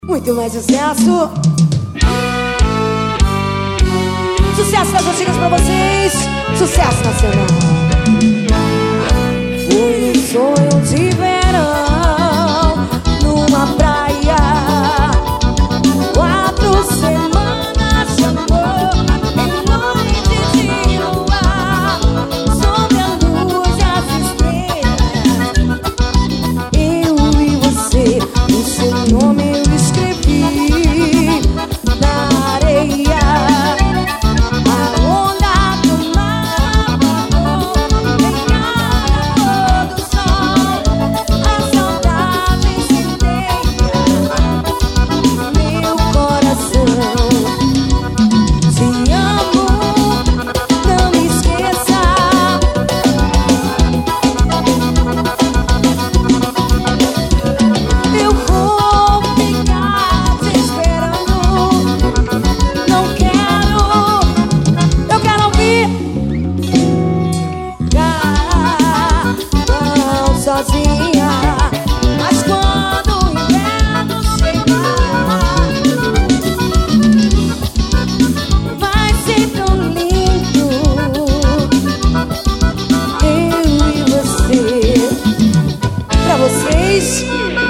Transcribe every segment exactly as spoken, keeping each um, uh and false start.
Muito mais sucesso. Sucesso das antigas pra vocês. Sucesso nacional. Foi um sonho de verão numa praia. Quatro semanas de amor em noite de luar, sob a luz e as estrelas. Eu e você, o seu nome eu escrevi na areia. A onda do mar apagou em calor do sol. A saudade incendeia meu coração. Te amo, não me esqueça. Eu vou ficar te esperando. Não quero, eu quero ouvir. Ah, tão sozinha. Mas quando o inverno chegar, vai ser tão lindo. Eu e você. Pra vocês,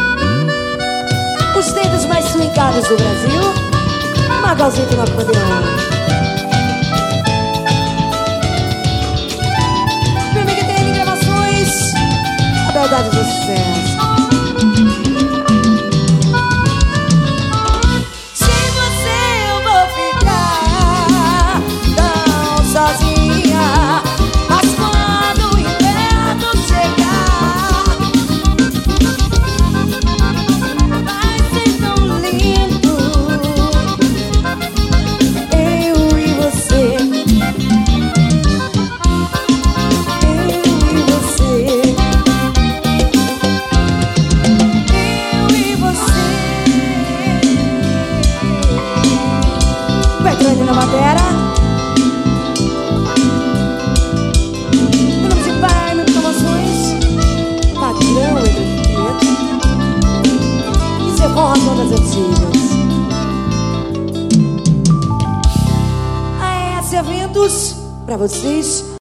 os dedos mais swingados do Brasil, Magalzinho do acordeão. Meu amigo T N Gravações, a beldade do sucesso. Sem você eu vou ficar tão sozinha. Mas quando o inverno chegar, vai ser tão lindo. Eu e você. Eu e você. Eu e você. Petrone na batera. Meu nome de pai, meu Gravações. Padrão, Eduardo. Isso é forró das antigas. A E S Eventos, pra vocês.